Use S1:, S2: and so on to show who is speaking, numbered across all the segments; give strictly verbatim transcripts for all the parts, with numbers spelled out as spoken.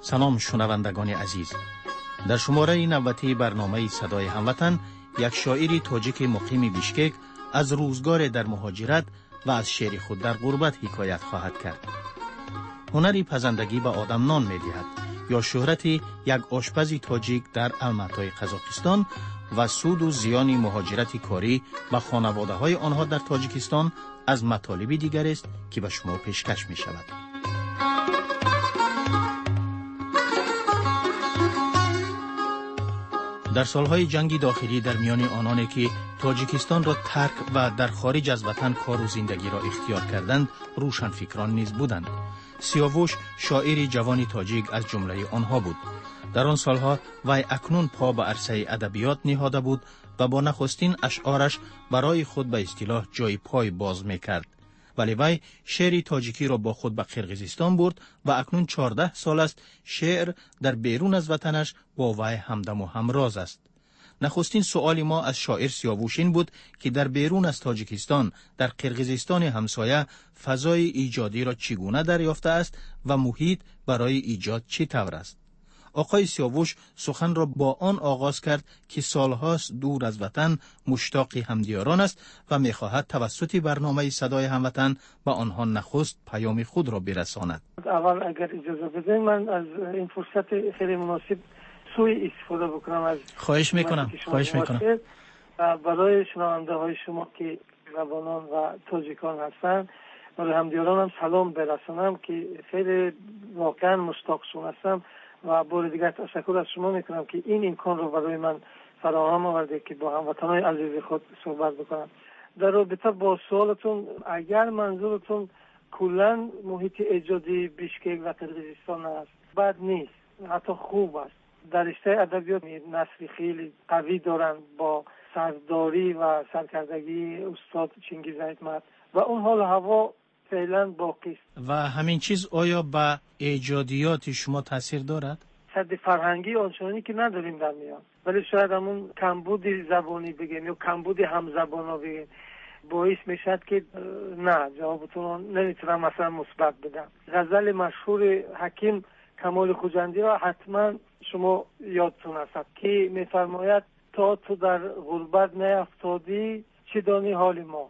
S1: سلام شنوندگان عزیز. در شماره نوبتی برنامه صدای هموطن یک شاعری تاجیک مقیم بیشکک از روزگار در مهاجرت و از شعر خود در غربت حکایت خواهد کرد. هنری پزندگی به آدم نان می دهد یا شهرتی یک آشپزی تاجیک در الماتای قزاقستان و سود و زیان مهاجرت کاری به خانواده های آنها در تاجیکستان از مطالب دیگر است که به شما پیشکش می شود. در سالهای جنگ داخلی در میان آنانی که تاجیکستان را ترک و در خارج از وطن کار و زندگی را اختیار کردند روشنفکران نیز بودند. سیاوش شاعری جوانی تاجیک از جمله آنها بود. در آن سالها وی اکنون پا به عرصه ادبیات نهاده بود و با نخستین اشعارش برای خود به اصطلاح جای پای باز میکرد. ولی وی شعر تاجیکی را با خود به قرقیزستان برد و اکنون چهارده سال است شعر در بیرون از وطنش با وی همدم و همراز است. نخستین سؤال ما از شاعر سیاوش این بود که در بیرون از تاجیکستان در قرقیزستان همسایه فضای ایجادی را چگونه دریافته است و محیط برای ایجاد چه طور است. آقای سیاوش سخن را با آن آغاز کرد که سالهاست دور از وطن مشتاق همدیاران است و می‌خواهد توسط برنامه صدای هموطن به آنها نخست پیام خود را برساند.
S2: اول اگر اجازه بدین من از این فرصت خیلی مناسب سوء استفاده بکنم از
S1: خواهش میکنم خواهش میکنم
S2: برای شنونده های شما که زبانان و تاجیکان هستند برای همدیاران هم سلام برسانم که خیلی واقعا مشتاقشون هستم و بار دیگر تشکر از شما میکنم که این امکان رو برای من فراهم آورده که با هموطنان عزیز خود صحبت بکنم. در رابطه با سوالتون، اگر منظورتون کلا محیط ایجادی بیشکک و قرقیزستان است، بد نیست، حتی خوب است. در رشته ادبیات نسلی خیلی قوی دارند با سرداری و سرکردگی استاد چنگیز احمد و اون حال هوا فعلا باقی است.
S1: و همین چیز آیا به ایجادیات شما تاثیر دارد؟
S2: صد فرهنگی آنچنانی که نداریم در میان، ولی شاید همون کمبود زبانی بگیم یا کمبود همزبانا بگیم باعث میشد که نه جوابتون نمیتونم مثلا مثبت بدم. غزل مشهور حکیم کمال خوجندی را حتما شما یادتون هست که میفرماید تا تو در غربت نیفتادی چه دانی حال ما،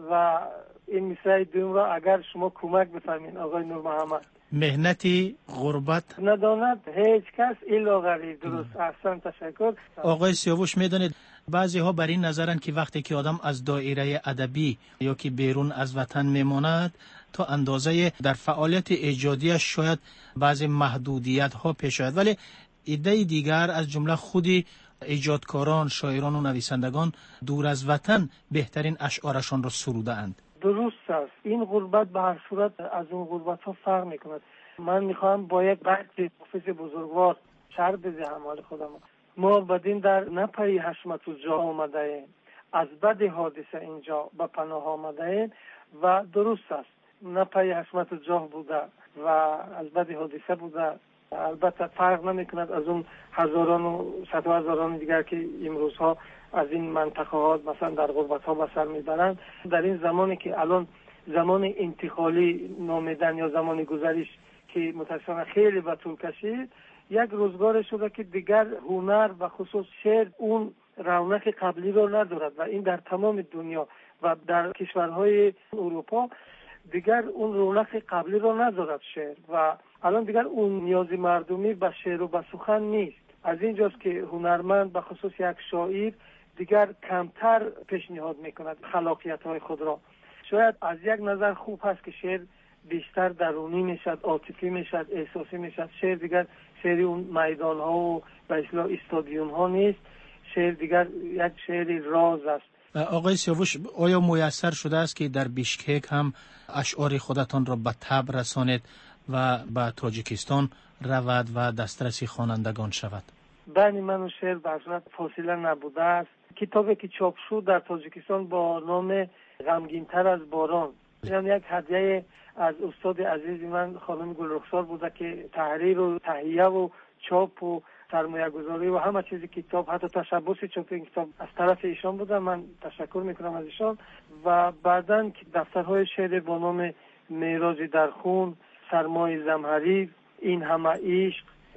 S2: و این مثال دوم را اگر شما کمک بفرمین آقای نور محمد.
S1: مهنتی غربت
S2: نداند هیچ کس الا غریب. درست، احسن، تشکر.
S1: آقای سیاوش میدانید بعضی ها بر این نظرند که وقتی که آدم از دایره ادبی یا که بیرون از وطن میماند تا اندازه در فعالیت ایجادیش شاید بعضی محدودیت ها پیش آید، ولی ایده دیگر از جمله خودی ایجادکاران، شاعران و نویسندگان دور از وطن بهترین اشعارشان را سروده اند.
S2: درست است. این غربت به هر صورت از اون غربت ها فرق میکند. من میخوام با یک بحث مفصل بزرگوار شرح بدهم حال خودم. ما بدین در نپی حشمت و جا آمده ایم، از بد حادثه اینجا به پناه آمده ایم و درست است. نپی حشمت و جا بوده و از بد حادثه بوده، البته فرق نمیکند از اون هزاران و صد و هزاران دیگر که امروزها از این منطقه ها مثلا در غربت ها به سر میبرند. در این زمانی که الان زمان انتقالی نامیدن یا زمان گذریش که متاسفانه خیلی به طول کشید، یک روزگار شده که دیگر هنر و خصوص شعر اون رونق قبلی رو ندارد و این در تمام دنیا و در کشورهای اروپا دیگر اون رونق قبلی رو ندارد شعر و الان دیگر اون نیازی مردمی به شعر و به سخن نیست. از اینجاست که هنرمند به خصوص یک شاعر دیگر کمتر پیشنهاد میکند خلاقیت های خود را. شاید از یک نظر خوب هست که شعر بیشتر درونی میشد، عاطفی میشد، احساسی میشد. شعر دیگر شعر اون میدان ها و به اصطلاح استادیوم ها نیست. شعر دیگر یک شعر راز است.
S1: آقای سیاوش، آیا میسر شده است که در بیشکک هم اشعار خودتان را به تب رسانید و به تاجیکستان رود و دسترسی خوانندگان شود؟
S2: بین من و شعر به صورت فاصله نبوده است. کتابی که چاپ شد در تاجیکستان با نام غمگین‌تر از باران، یعنی یک هدیه از استاد عزیز من خانم گلرخسار بوده که تحریر و تهیه و چاپ و سرمایه گذاری و همه چیز کتاب، حتی تشبث چاپ این کتاب از طرف ایشان بوده. من تشکر میکنم از ایشان. و بعداً دفترهای شعر با نام معراج در خون، سرمای زمهریر، این همه عشق،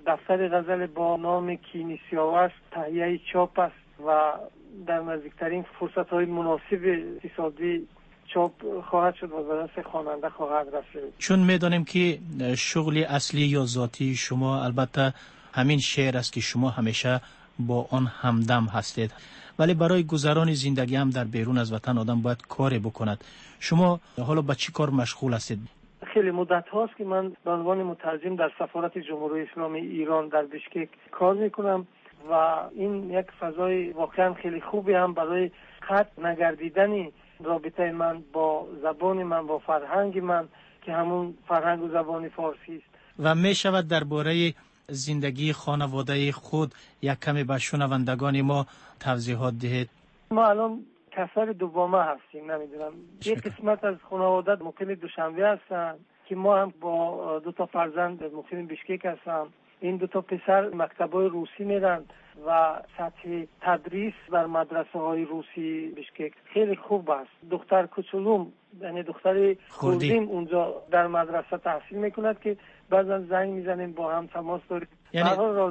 S2: دفتر غزل با نام کینی سیاوش تهیه چاپ است و در نزدیکترین فرصت‌های مناسب اقتصادی چاپ خواهد شد و به دست خواننده خواهد رسید.
S1: چون می‌دانیم که شغل اصلی یا ذاتی شما البته همین شعر است که شما همیشه با آن همدم هستید، ولی برای گذران زندگی هم در بیرون از وطن آدم باید کاری بکند. شما حالا با چی کار مشغول هستید؟
S2: خیلی مدت هاست که من به عنوان مترجم در سفارت جمهوری اسلامی ایران در بشکک کار میکنم و این یک فضای واقعا خیلی خوبی هم برای خط نگردیدن رابطه من با زبان من، با فرهنگ من که همون فرهنگ و زبان فارسی است.
S1: و می شود درباره زندگی خانواده خود یک کمی به شنوندگان ما توضیحات دهید؟
S2: ما الان کسر دوبامه هستیم، نمیدونم یک قسمت از خانواده مقیم دوشنبه هستن که ما هم با دو تا فرزند مقیم بشکک هستم. این دو تا پسر مکتبای روسی میرن و سطح تدریس در مدرسه های روسی بشکک خیلی خوب است. دختر کوچولوم یعنی دختر خوردیم اونجا در مدرسه تحصیل میکند که بعضا زنگ میزنیم با هم تماس داریم.
S1: یعنی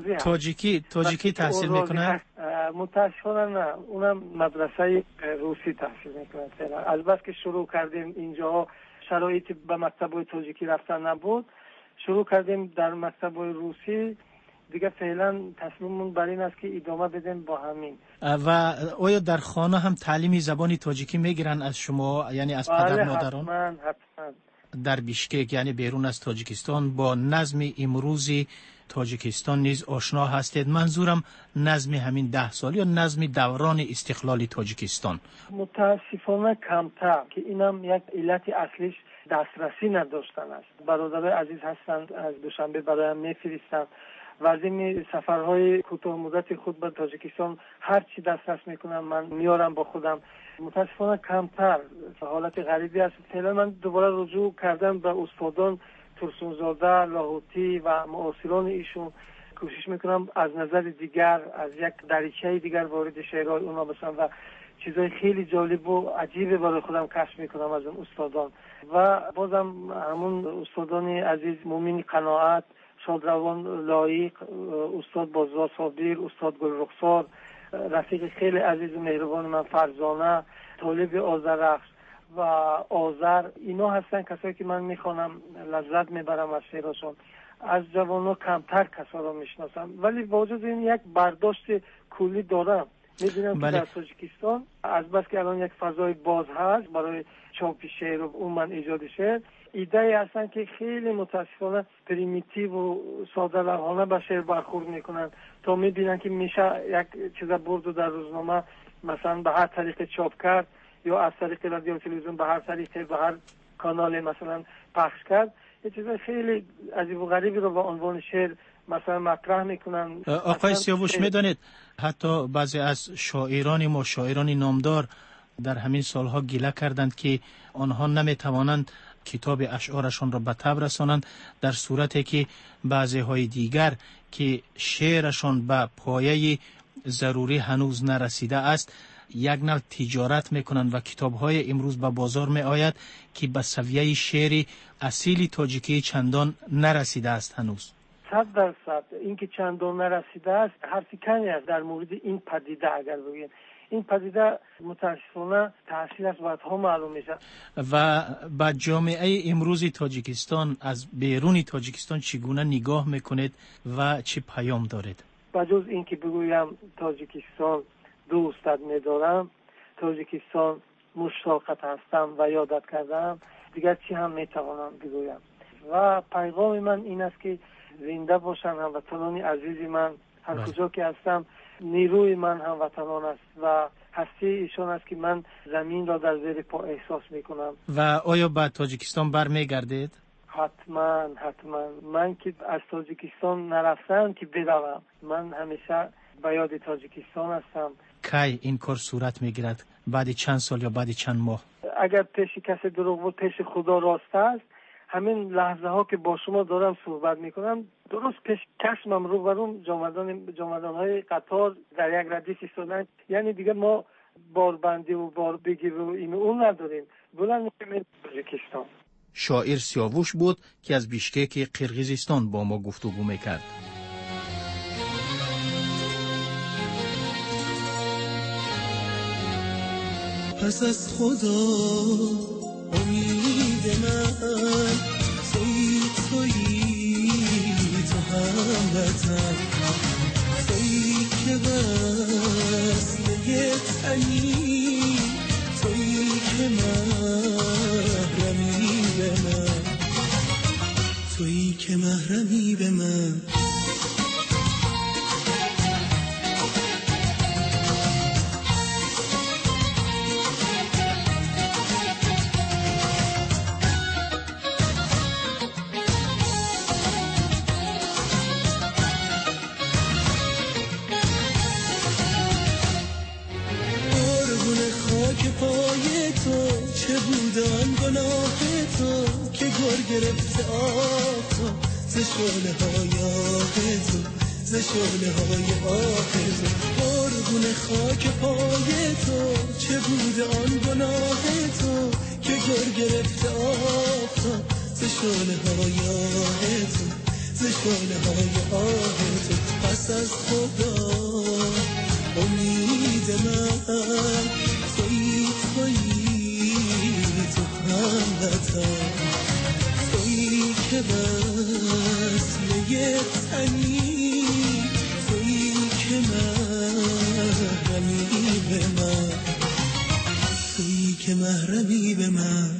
S1: تاجیکی تاجیکی تحصیل میکنه؟
S2: متاسفانه نه، اونم مدرسه روسی تحصیل میکنه. البته که شروع کردیم اینجا شرایط به مکتب تاجیکی رفتن نبود، شروع کردیم در مکتب روسی دیگه. فعلا تصمیممون بر این است که ادامه بدیم با همین.
S1: و آیا در خانه هم تعلیمی زبانی تاجیکی میگیرن از شما، یعنی از پدر مادران؟
S2: حتما حتما.
S1: در بشکک یعنی بیرون از تاجیکستان با نظم امروزی تاجیکستان نیز آشنا هستید؟ منظورم نظم همین ده سال یا نظم دوران استقلال تاجیکستان.
S2: متاسفانه کمتر، که اینم یک علت اصلیش دسترسی نداشتن است. برادرای عزیز هستند از دوشنبه برایم میفرستند و از این سفرهای کوتاه مدت خود به تاجیکستان هر چی دسترس میکنم من میارم با خودم. متاسفانه کمتر، حالت غریبی است. فعلا من دوباره رجوع کردم به استادان ترسونزاده، لاهوتی و معاصران ایشون. کوشش میکنم از نظر دیگر، از یک دریچه دیگر وارد شعرهای اونا بشم و چیزای خیلی جالب و عجیبه برای خودم کشف میکنم از اون استادان. و بازم همون استادان عزیز مومن قناعت، شادروان لایق، استاد بازار صابر، استاد گل رخسار، رفیق خیلی عزیز و مهربان من فرزانه، طالب آذرخش و آذر، اینا هستن کسایی که من میخوانم لذت میبرم از شعرشون. از جوانو کمتر کسا رو میشناسم، ولی با وجود این یک برداشت کلی دارم. میدونم که در تاجیکستان از بس که الان یک فضای باز هست برای چاپ شعر و اون من ایجاد شعر، ایده هستن که خیلی متاسفانه پریمیتیو و ساده لوحانه به شعر برخورد میکنن تا میبینن که میشه یک چیز برد در روزنامه مثلا به هر طریق چاپ کرد یا از طریق رادیو تلویزیون به هر طریق به هر کانال مثلا پخش کرد. یه چیز خیلی عجیب و غریبی رو با عنوان شعر مثلا مطرح میکنن.
S1: آقای سیاوش میدانید حتی بعضی از شاعران ما، شاعران نامدار، در همین سالها گله کردند که آنها نمیتوانند کتاب اشعارشان را به تب رسانند، در صورتی که بعضی های دیگر که شعرشان به پایه ضروری هنوز نرسیده است یک نوع تجارت میکنند و کتاب‌های امروز به بازار می آید که به سویه شعر اصیل تاجیکی چندان نرسیده است هنوز.
S2: صد درصد اینکه چندان نرسیده است حرفی کنی است در مورد این پدیده. اگر بگیم این پدیده متاسفانه تحصیل از بعدها معلوم میشه.
S1: و با جامعه امروزی تاجیکستان از بیرون تاجیکستان چگونه نگاه میکنید و چه پیام دارید؟
S2: بجز اینکه بگویم تاجیکستان دوستت میدارم، تاجیکستان مشتاقت هستم و یادت کردم، دیگر چی هم میتوانم بگویم. و پیغام من این است که زنده باشن هموطنان عزیزی من، هر کجا که هستم نیروی من هموطنان است و هستی ایشان است که من زمین را در زیر پا احساس میکنم.
S1: و آیا به تاجیکستان برمیگردید؟
S2: حتما حتما. من که از تاجیکستان نرفتم که بروم، من همیشه به یاد تاجیکستان هستم.
S1: کی این کار صورت میگیرد؟ بعد چند سال یا بعد چند ماه؟
S2: اگر پیش کسی دروغ بود پیش خدا راست است. همین لحظه ها که با شما دارم صحبت میکنم درست پیش چشمم رو برون جامدان جامدان های قطار در یک ردیف ایستادن. یعنی دیگه ما باربندی و بار بگیر و این اون نداریم. بلند میگیم تاجیکستان.
S1: شاعر سیاوش بود که از بشکک قرقیزستان با ما گفتگو میکرد.
S3: پس از خدا امید من تویی تویی تو هموطن تویی که وصله تنی تویی که محرمی به من تویی که محرمی به من پای تو چه بودن گناه تو که گر گرفته آخا ز شعله های آه تو ز شعله های آه تو قربون خاک پای تو چه بوده آن گناه تو که گر گرفته آخا ز شعله های آه تو ز شعله های آه تو پس از خدا امید من تویی تویی تو هموطن تویی که وصله تنی تویی که محرمی به من تویی که محرمی به من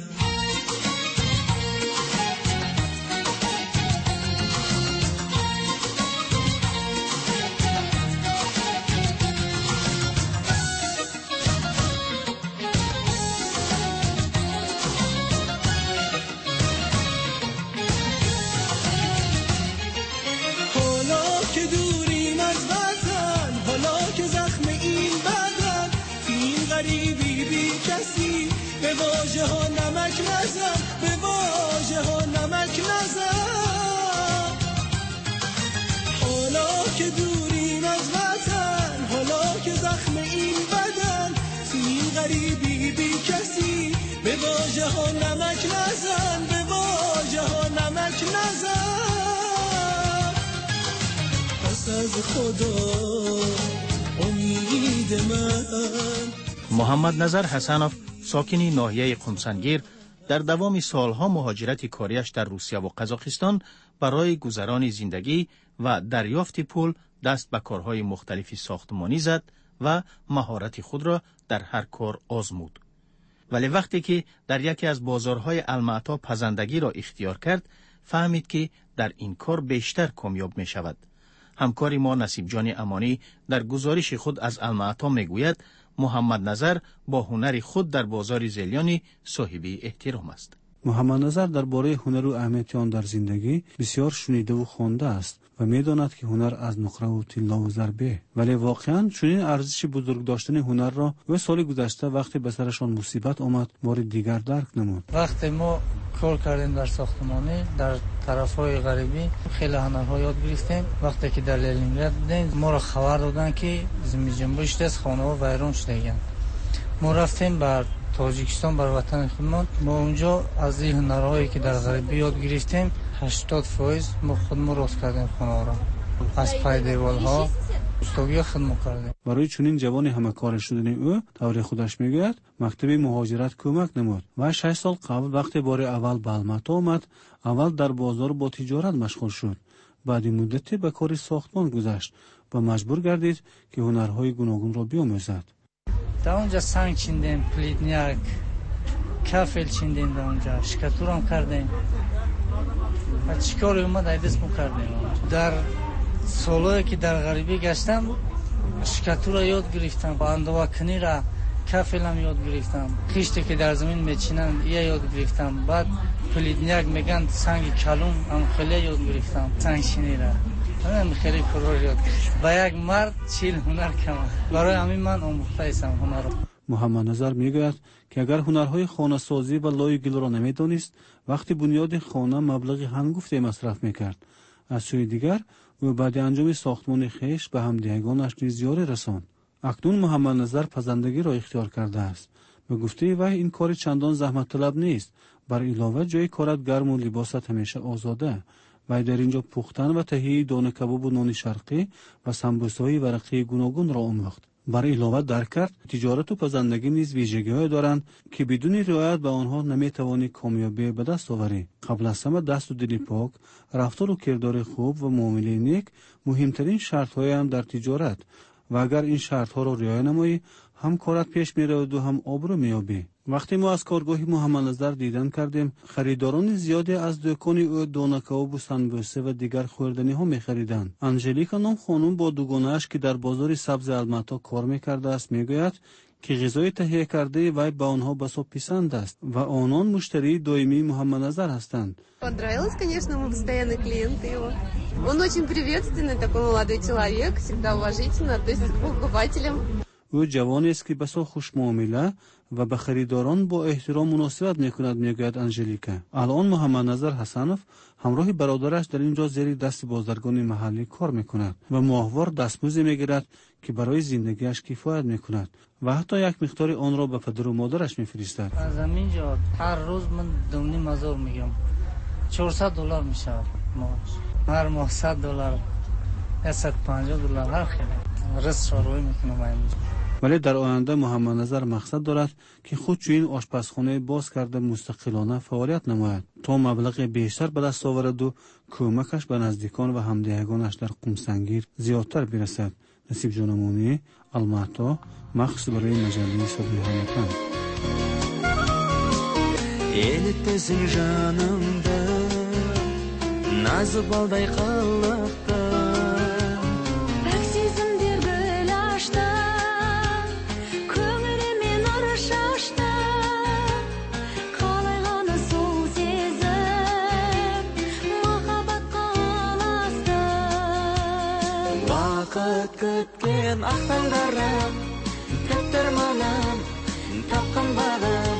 S1: محمد نظر حسنوف ساکنی ناحیه قمسنگیر در دوام سالها مهاجرت کاریش در روسیه و قزاقستان برای گذران زندگی و دریافت پول دست به کارهای مختلفی ساختمانی زد و مهارت خود را در هر کار آزمود. ولی وقتی که در یکی از بازارهای المعطا پزندگی را اختیار کرد، فهمید که در این کار بیشتر کامیاب می شود. همکاری ما نصیب جان امانی در گزارش خود از المعطا می گوید محمد نظر با هنر خود در بازار زلیانی صاحب احترام است.
S4: محمد نظر درباره هنر و اهمیت آن در زندگی بسیار شنیده و خوانده است و می‌داند که هنر از نقره و طلا و ضربه، ولی واقعاً چنین ارزش بزرگ داشتن هنر را و سال گذشته وقتی به سرشان مصیبت آمد بار دیگر درک نمود.
S5: وقتی ما کار کردیم در ساختمانی در طرف‌های غربی خیلی هنرها یاد گرفتیم. وقتی که در لنینگراد بودیم ما را خبر دادن که زمین جنبش دست خانه‌ها ویران شده. ما رفتیم بر تاجیکستان بر وطن خودمان. ما اونجا از این هنرهایی که در غربی یاد گرفتیم هشتاد درصد ما خودمون راست کردیم خانه را. از پای دیوالها استوگی خدمت کردیم.
S4: برای چنین جوان همه کار شدن او طور خودش میگوید مکتب مهاجرت کمک نمود و شش سال قبل وقتی بار اول به المعطا آمد اول در بازار با تجارت مشغول شد. بعد مدتی به کار ساختمان گذشت و مجبور گردید که هنرهای گوناگون را بیاموزد.
S5: در اونجا سنگ چیندیم، پلیدنیاک، کافل چیندیم، در اونجا شکاتورم کردیم و چیکاری اومد ایدست کردیم. در سالهایی که در غریبی گشتم شکاتور را یاد گرفتم، با اندواکنی را کافلم یاد گرفتم، خیشتی که در زمین میچینن یه یاد گرفتم. بعد پلیدنیاک میگن سنگ کلون هم خیلی یاد گرفتم، سنگ شینی را من خیلی کار یاد گرفتم. با یک مرد چیل هنر کم برای همین من آموخته هستم هنر را.
S4: محمد نظر میگوید که اگر هنرهای خانه سازی و لای گل را نمیدانست وقتی بنیاد خانه مبلغ هنگفته مصرف میکرد. از سوی دیگر او بعد انجام ساختمان خیش به همدیگانش نیز یاری رساند. اکنون محمد نظر پزندگی را اختیار کرده است. به گفته وی این کار چندان زحمت طلب نیست. بر علاوه جای کارت گرم و لباست همیشه آزاده. وی در اینجا پختن و تهیه دانه کباب و نان شرقی و سمبوسه‌های ورقی گوناگون را آموخت. بر علاوه درک کرد تجارت و پزندگی نیز ویژگی‌های دارند که بدون رعایت به آنها نمی‌توانی کامیابی به دست آوری. قبل از همه دست و دل پاک، رفتار و کردار خوب و معامله نیک مهمترین شرط‌های هم در تجارت و اگر این شرط‌ها را رعایت نمایی هم کارت پیش می‌رود و هم آبرو می‌یابی. وقتی ما از کارگاه محمد نظر دیدن کردیم، خریداران زیادی از دکان او دونکباب و سنبوسه و دیگر خوردنی ها می‌خریدند. انژلیکا نام خانم با دوگانه‌اش که در بازار سبز المتا کار می‌کرده است می‌گوید که غذای تهیه کرده وی به آنها بسیار پسند است و آنان مشتری دائمی محمد نظر هستند.
S6: Понравилось, конечно, мы постоянные клиенты его. Он очень приветственный, такой молодой человек, всегда уважительно относится к покупателям.
S4: او جوانی است که بسیار خوش معامله و به خریداران با احترام مناسبت میکند میگوید انژلیکا. الان محمد نظر حسنوف همراه برادرش در اینجا زیر دست بازرگان محلی کار میکند و ماهوار دستمزد میگیرد که برای زندگیش کفایت میکند و حتی یک مقدار آن را به پدر و مادرش میفرستد.
S5: از اینجا هر روز من دونی مزور میگم چهارصد دلار میشه ماهش، هر ماه صد دلار صد و پنجاه دلار هر خیلی رس شاروی میکنم اینجا.
S4: ولی در آینده محمد نظر مقصد دارد که خود چنین آشپزخانه باز کرده مستقلانه فعالیت نماید تا مبلغ بیشتر به دست آورد و کمکش به نزدیکان و همدیگانش در قمسنگیر زیادتر برسد. نصیب جانمونی، الماتا، مخصوص برای مجله صدای هموطن.
S3: Elittesin canımda, nazı balday qallıqda.
S7: Öksüzümdür gül açtı, kömürümün arış açtı. Qalayğanı sol sezib, mahabat qalasdı.
S3: Vaqt kütken ahvallarım, küttir manam, tapqın bağım.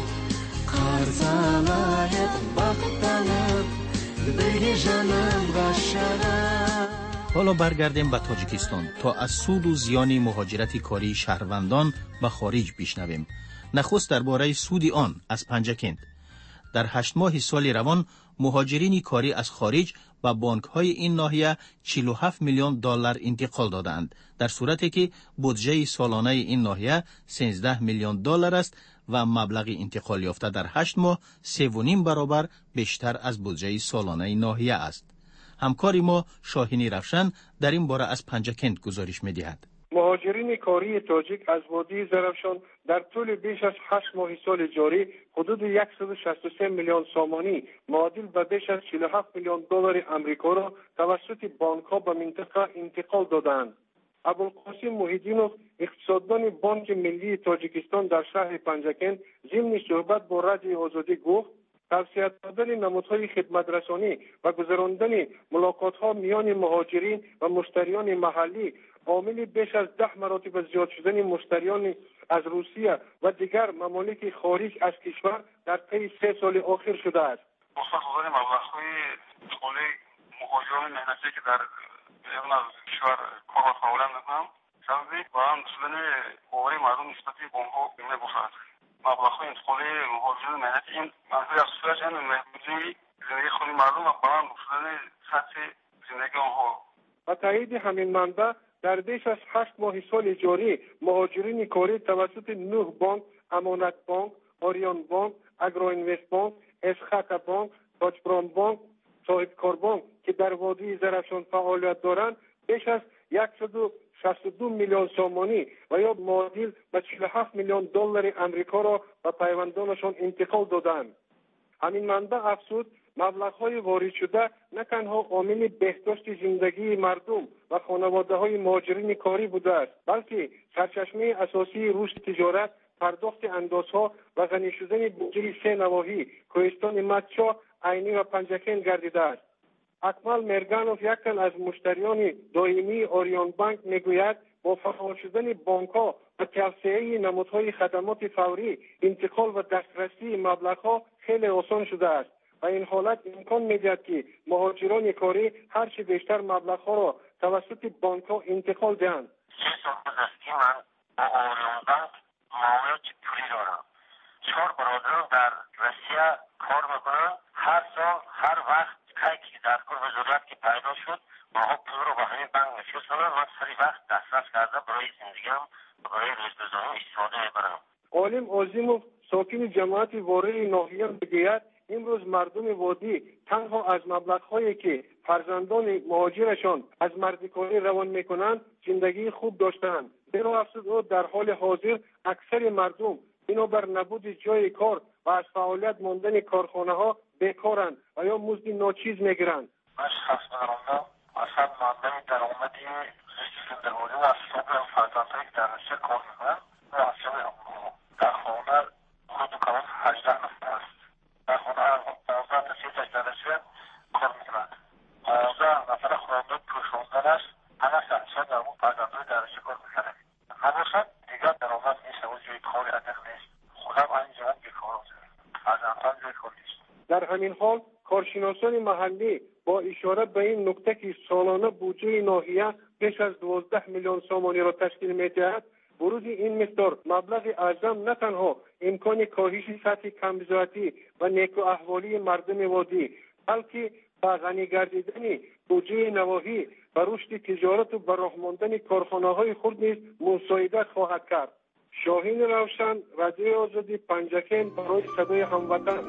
S3: Qarzalayıp baqtanıp, birge janım qaşarım.
S1: حالا برگردیم به تاجیکستان تا از سود و زیان مهاجرت کاری شهروندان به خارج بشنویم. نخست درباره سود آن از پنجکند. در هشت ماه سال روان مهاجرین کاری از خارج به بانک‌های این ناحیه چهل و هفت میلیون دلار انتقال دادند، در صورتی که بودجه سالانه این ناحیه سیزده میلیون دلار است و مبلغ انتقال یافته در هشت ماه سه و نیم برابر بیشتر از بودجه سالانه ناحیه است. همکاری ما شاهینی رفشن در این باره از پنجکند گزارش می‌دهد.
S8: مهاجرین کاری تاجیک از وادی زرافشان در طول بیش از هشت ماه سال جاری حدود صد و شصت و سه میلیون سامانی معادل به بیش از چهل و هفت میلیون دلار آمریکا را توسط بانک‌ها به منطقه انتقال دادند. ابوالقاسم محیدینوف اقتصاددان بانک ملی تاجیکستان در شهر پنجکند ضمن صحبت با رادیو آزادی گفت توسعه دادن نمودهای خدمت رسانی و گذراندن ملاقات‌ها میان مهاجرین و مشتریان محلی عامل بیش از ده مراتب زیاد شدن مشتریان از روسیه و دیگر ممالک خارج از کشور در طی سه سال آخر شده است.
S9: مصرف مبلغ‌های دخول مهاجران مهنتی که در بیرون از کشور کار و فعالیت می‌کنند سبب به هم شدن باور مردم نسبت به آنها می‌باشد. مبلغ‌های انتقالی مهاجران مهنتی این منظور از سویش این محدودی زندگی خود مردم و بلند شدن سطح زندگی آنها.
S8: و تایید همین منبع در بیش از هشت ماه سال جاری مهاجرین کاری توسط نه بانک، امانت بانک، آریان بانک، اگرو اینوست بانک، اسخاکا بانک، تاجبران بانک، صاحب کار بانک که در وادی زرافشان فعالیت دارند بیش از صد و شصت و دو میلیون سامانی و یا معادل به چهل و هفت میلیون دلار آمریکا را به پیوندانشان انتقال دادند. همین منبع افزود مبلغ‌های وارد شده نه تنها عامل بهداشت زندگی مردم و خانواده‌های مهاجرین کاری بوده است، بلکه سرچشمه اساسی رشد تجارت، پرداخت اندازها و غنی شدن بودجه سه نواحی کوهستان مدچا، عینی و پنجکند گردیده است. اکمل مرگانوف یک تن از مشتریان دائمی آریان بانک میگوید با فعال شدن بانک‌ها و توسعه نمودهای خدمات فوری انتقال و دسترسی مبلغ‌ها خیلی آسان شده است و این حالت امکان می‌دهد که مهاجران کاری هرچه بیشتر مبلغ‌ها را توسط بانک‌ها انتقال دهند.
S9: چهار برادر در روسیه کار میکنن. هر سال هر وقت که در کار وزارت که پیدا شد
S10: آقا پول رو به همین بانک نفیس کنم، من سری وقت دسترس کرده برای زندگیم برای روزگذاری استفاده میبرم.
S8: عالم عظیموف ساکن جماعت واره ناحیه میگوید امروز مردم وادی تنها از مبلغ‌هایی که فرزندان مهاجرشان از مردکاری روان میکنند زندگی خوب داشتند. زیرا افزود در حال حاضر اکثر مردم بنابر نبود جای کار و از فعالیت ماندن کارخانه ها بیکارند و یا مزد ناچیز میگیرند.
S10: من شخص برانده اصلا ماندن درآمدی زیست زندگانی و از صبح فرزندهایی که در رشته کار میکنند و اصلا در خانه خود کلان هجده نفر است. در خانه پانزده تا سی تا در رشته کار میکنند. پانزده نفر خانه پوشاندن است. همه اصلا در اون فرزندهایی در رشته کار میکنند. همیشه دیگر درآمد نیست و جای کار ادق نیست. خودم اینجا بیکار است. فرزندان جای کار نیست. در همین حال کارشناسان محلی با اشاره به این نکته که سالانه بودجه ناحیه بیش از دوازده میلیون سامانی را تشکیل می‌دهد، ورود این مقدار مبلغ اعظم نه تنها امکان کاهش سطح کمبزاعتی و نیکو احوالی مردم وادی، بلکه با غنی گردیدن بودجه نواحی و رشد تجارت و براه ماندن کارخانه‌های خرد نیز مساعدت خواهد کرد. شاهین روشن، رادیو آزادی پنجکین برای صدای هموطن.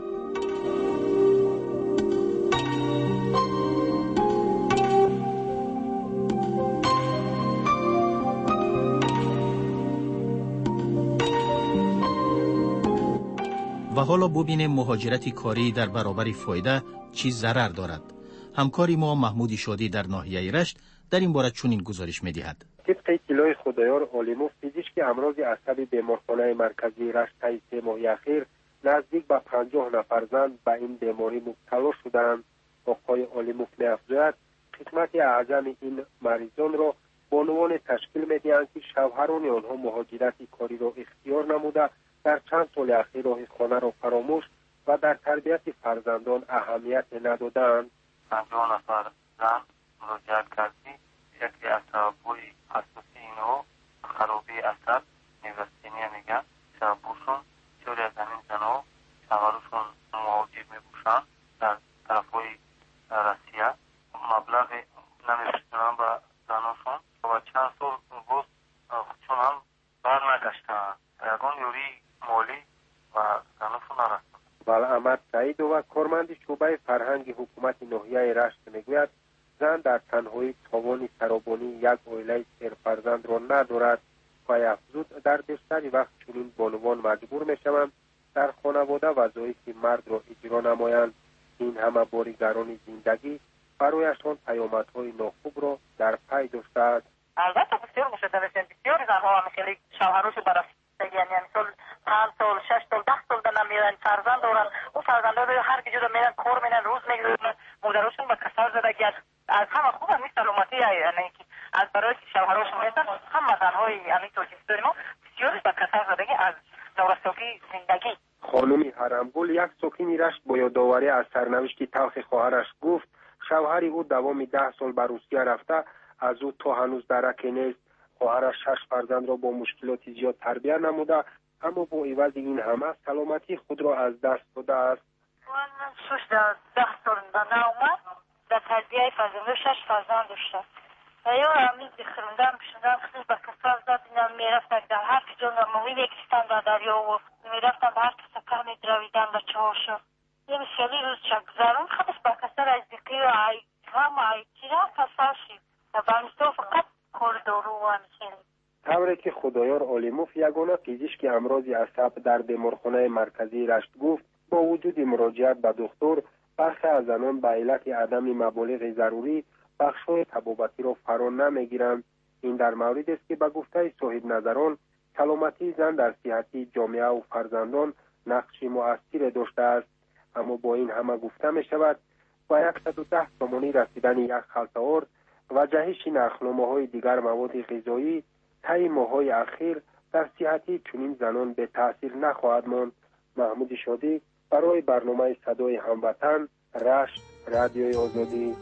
S1: و حالا ببینیم مهاجرت کاری در برابر فایده چی ضرر دارد. همکاری ما محمود شادی در ناحیه رشت در این باره چنین گزارش می‌دهد.
S11: طبق اطلاع خدایار عالموف، پزشک امراض عصبی بیمارخانه مرکزی رشت طی سه ماه اخیر نزدیک به پنجاه نفر زن به این بیماری مبتلا شدند. آقای عالموف می‌افزاید قسمت اعظم این مریضان را به عنوان تشکیل می‌دهند که شوهران آنها مهاجرت کاری را اختیار نموده در چند سال اخیر راه خانه را فراموش و در تربیت فرزندان اهمیت ندادند.
S10: پنجاه نفر زن مراجعت کردی، یکی از سبب‌های اساسی اینها خرابی عصب نیوستینیا میگن. سببشون بسیاری از همین زنها شوهرشون مهاجر میبوشند در طرفهای روسیه، مبلغ نمیرسونن به زناشون و چند سال باز خودشون هم بر نگشتن. یگان یوری مالی و زناشون نرسند.
S11: احمد سعید و کارمند شعبه فرهنگ حکومت ناحیه رشت میگوید زن در تنهایی توان ترابانی یک عائله سرفرزند را ندارد و افزود در بیشتری وقت چنین بانوان مجبور میشوند در خانواده وظایف مرد را اجرا نمایند. این همه باریگران زندگی برایشان پیامدهای ناخوب را در پی داشته است.
S12: البته بسیار مشترکند، بسیاری زنها هم خیلی شوهرش برای یعنی سال پنج سال شش سال ده سال دارن میرن فرزند دارن، اون فرزندا رو هر کی جدا میرن کار میرن روز میگذرونن، مادرشون به کسر زدگی از همه خوب هم سلامتی یعنی که از برای شوهرشون میرن همه زنهای همین توجیستان ما بسیاری به کسر زدگی از نورستوکی زندگی.
S11: خانم حرمگل یک ساکن رشت با یادآوری از سرنوشت تلخ خواهرش گفت شوهر او دوام ده سال به روسیه رفته، از او تا هنوز درکی نیست. خواهرش شش فرزند را با مشکلات زیاد تربیت نموده، اما با عوض این همه سلامتی خود را از دست داده است.
S12: من شش ده سال نه اومد در تربیه فرزند شش فرزند داشته و یا همین بخروندم بشندم خیلی به کسر زد اینم میرفتن در هر کجا نموی یکستان در دریا و میرفتن به هر کسا که میدرویدن بچه هاشو یه خیلی روز چک زرون خودش به کسر از دیقی و هم عیدی را کسر شید و برمیستو فقط کوردورو و همین.
S11: طوری که خدایار عالموف یگانه پزشک امراض عصب در بیمارخانه مرکزی رشت گفت با وجود مراجعت به دکتر برخی از زنان به علت عدم مبالغ ضروری بخش‌های طبابتی را فرا نمیگیرند. این در موردی است که به گفته صاحب نظران سلامتی زن در صحت جامعه و فرزندان نقش مؤثری داشته است. اما با این همه گفته می شود با صد و ده تومانی رسیدن یک خلطه ارز و جهش نرخنامه‌های دیگر مواد غذایی طی ماه‌های اخیر در صحت چنین زنان به تأثیر نخواهد ماند. محمود شادی برای برنامه صدای هموطن، رشت، رادیوی آزادی.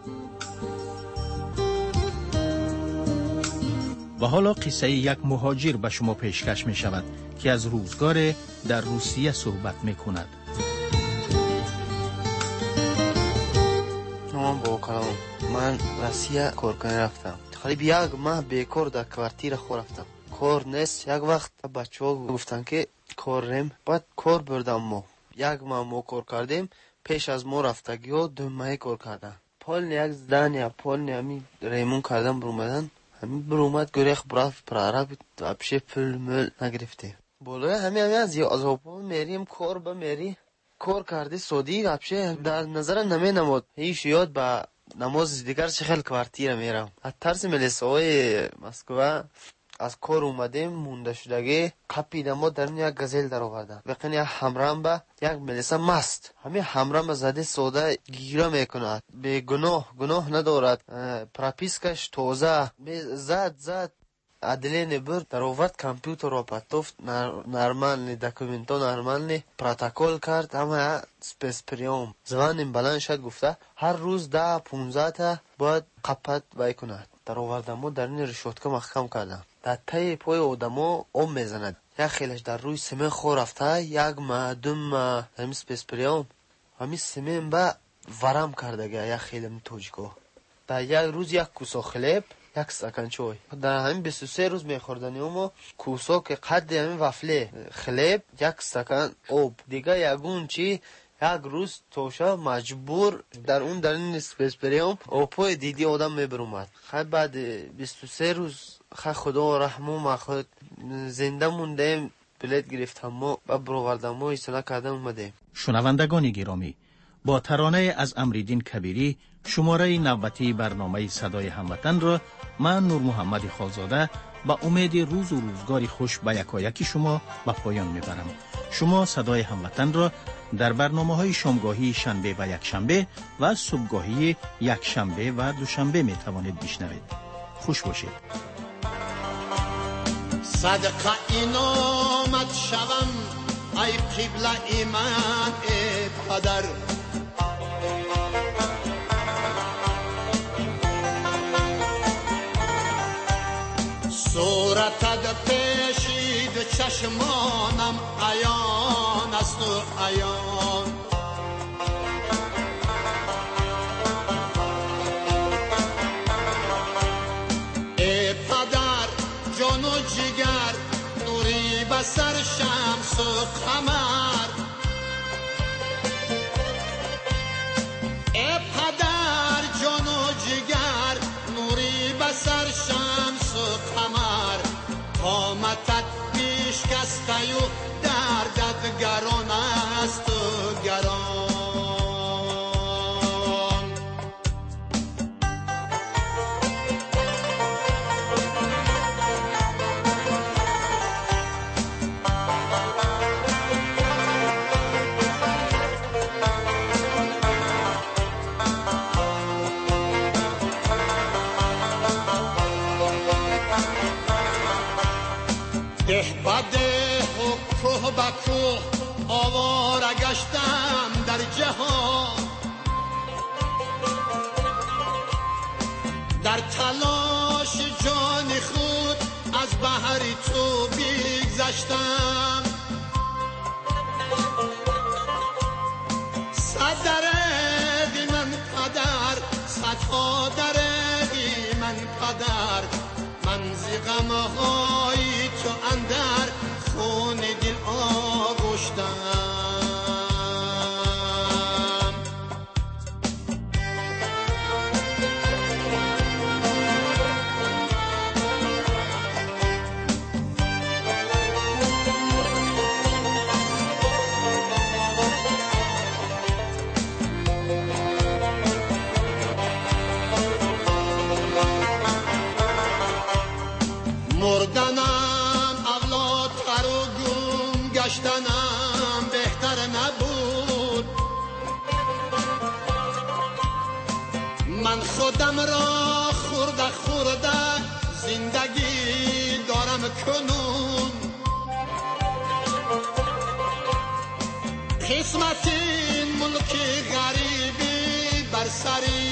S1: و حالا قصه یک مهاجر به شما پیشکش می شود که از روزگار در روسیه صحبت می کند.
S13: من با کلام من روسیه کار کنه رفتم. خالی یک ماه بیکار در کوارتیر خود رفتم. کار نیست. یک وقت بچه ها گفتن که کار ریم. بعد کار بردم ما. یک ماه ما کار کردیم. پیش از ما رفتگی ها دو ماه کار کردن. پال یک زدن یا پال همی ریمون کردن برومدن. همی برومد گریخ برافت پرارا بید و بشه پل مل نگرفته. بوله همی همی از از هاپا میریم کار با میری. کار کرده سودی بشه در نظر نمی نمود. هیچ یاد با نماز دیگر چه خیلی کوارتیر میرم. از طرز ملیسه های مسکوه از کار اومدیم مونده شدگی قپیدم ما در یک گزیل در آوردن. وقتی یک همرام با یک ملیسه مست. همین همرام زده سوده گیره میکند. به گناه گناه ندارد. پراپیسکش توزه زد زد عدلین برد در آورد کامپیوتر را پتوفت نرمال دکومنتو نرمال پروتکل کرد. همه سپیس پریوم زبان بلند شد گفته هر روز ده پونزده تا باید قپت بای کند. در آوردمو در این رشوتکه محکم کردم. در تای پای آدمو ام میزند. یک خیلش در روی سمه خور رفته یک ماه دو ماه همین سپیس پریوم همین سمه با ورم کرده گه یک خیلم توجگاه. در یک روز یک کوسا خلیب یک استکان چای. در همین بیست و سه روز میخوردنی اما کوسا که قد همین وفله خلیب یک استکان آب دیگه یگون چی یک روز توشه مجبور در اون در این سپیس پریوم آپای دیدی آدم میبرومد. خیلی بعد بیست و سه روز خیلی خدا رحمو ما خود زنده موندیم بلیت گرفتم ما و برووردم ما ایسالا کردم اومدیم.
S1: شنوندگان گرامی با ترانه از امریدین کبیری شماره نوبتی برنامه صدای هموطن را من نور محمد خالزاده با امید روز و روزگاری خوش به یکایکی شما به پایان میبرم. شما صدای هموطن را در برنامه های شامگاهی شنبه و یکشنبه و صبحگاهی یکشنبه و دوشنبه می توانید بشنوید. خوش باشید.
S3: صدقه این آمد شوم ای قبله ایمان ای پدر صورتت پیشید چشمانم عیان است و عیان ای پدر جان و جگر نوری بسر شمس و قمر ای پدر جان و جگر نوری بسر شمس و قمر قامتت پیش کسته و دردت گران است و گران ده بده و کوه با کوه آواره گشتم در جهان در تلاش جان خود از بحر تو بگذشتم صد درقی من پدر صدها درقی من پدر من زیغم های تو اندر خون دل آگوشتم مردنم اولادتر و گم گشتنم بهتر نبود من خودم را خورده خورده زندگی دارم کنون قسمت این ملک غریبی بر سری